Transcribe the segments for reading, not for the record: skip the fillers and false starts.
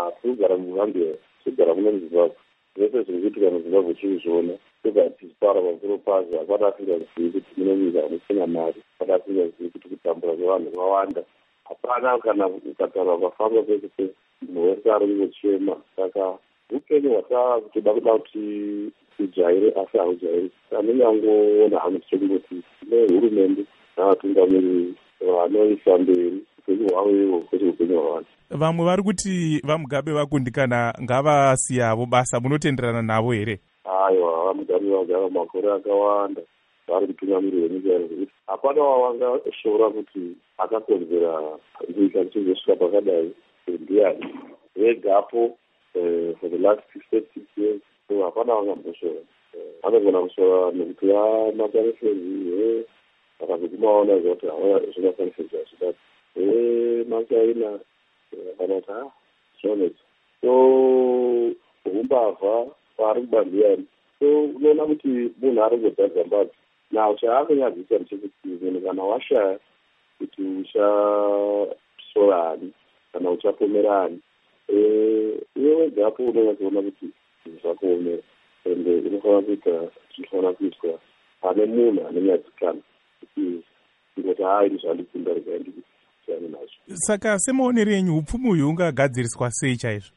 kugara muzambia kugara muno muzimbabwe zvese zviri kuitika muzimbabwe chizviona toga tichipara pamusoro pazvo hapana asingazivi kuti mune nyika anosina mari, hapana asingazivi kuti kutambura kwevanhu kwawanda, hapana kana ukataura ukafamba pese pese munhu wese ari kungochema. Saka upenyu hwatava kutoda kuda kuti tijaire asi haujairi. Anenge angoona hano tichokungoti nehurumende navatungamiri vanoisa mberi upenyu hwavo ivo kwete upenyu hwavanhu. Vamwe vari kuti vaMugabe vakundikana ngavasiyavo basa, munotenderana navo here? Aiwa, vaMugabe vagara makore akawanda vari mutungamiri wenyika yedu. Hapana wavangashora kuti akakonzera nyika ichizosvika pakadai ndiani vegapo for the last 56 years. So hapana wangamboshora. Anogona kushora nekuti vamatarifezi vakazokumaona kuti zvinatarifezi achidati machaina akanati zvonetsa. So humbavha vari kubandiani. So unoona kuti munhu ari kungodzadza mbadzi now chaakanyadzisa ndechekuti munhu kana washaya kuti uchashora kana uchapomera ani iwe wegapo unonyatsoona kuti zvakuomera ende unofanira kuita zvinofanira kuitwa pane munhu anonyadzikana kuti ngoti ini zvandikunda rega ndikusiane nazvo. Saka semaonero enyu upfumi uyu ungagadziriswa sei chaizvo?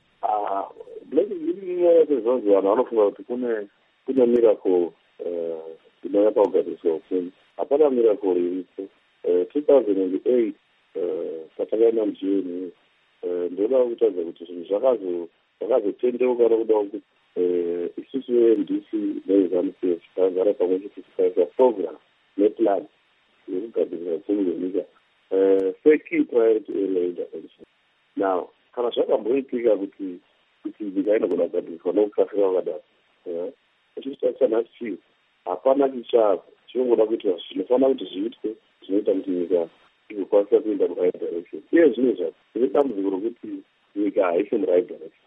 Zvonzi vanhu vanofunga kuti kune miracle inouya pakugadziriswa upfumi. Hapana miracle iripo. 2008 patakaenda mujini ndoda kutaridza kuti zvinhu zvakazotendeuka nokuda kuti isusu veMDC neZANU-PF takagara pamwe chete tikaisa program neplan yekugadzirisa upfumi hwenyika sekey priority area intervention. Now kana zvakamboitika kuti nyika inogona kugadziriswa nokukasira kwakadaro echisitarisa nhasi hapana chichava chinongoda kuitwa zvinofanira kuti zviitwe zvinoita kuti nyika igokwanisa kuenda muright direction. Iye zvino zvacho ine dambudziko rokuti nyika haisi muright direction.